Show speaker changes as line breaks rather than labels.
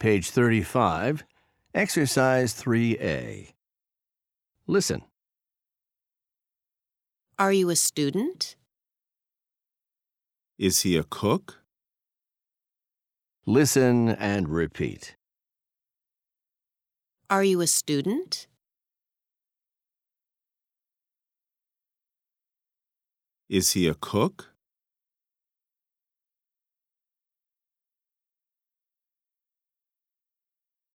Page 35, Exercise 3A. Listen.
Are you a student?
Is he a cook?
Listen and repeat.
Are you a student?
Is he a cook?